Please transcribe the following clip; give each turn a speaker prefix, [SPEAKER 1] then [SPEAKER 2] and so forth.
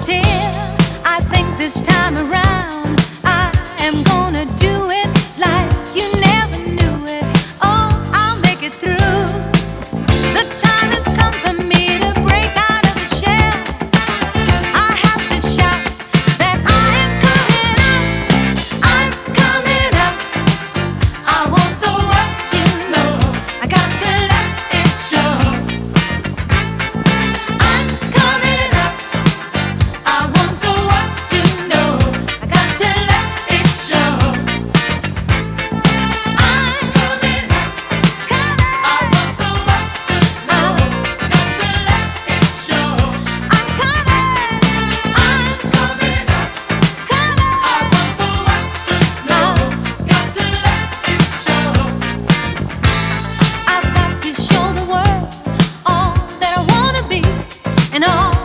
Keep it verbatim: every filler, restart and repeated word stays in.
[SPEAKER 1] tear. I think this time around I am gonna do it like you never knew it. Oh, I'll make it through. The time has come for me to break out of the shell. I have to shout that I am coming out. I'm coming out. I want the world to know. I got to let it show. I'm coming out. I want the world to know. I got to let it show. I'm coming out. I want the world to know. Got to let it show. I'm coming. I'm coming out. I want the world to know. Got to let it show. I've got to show the world all that I wanna be and all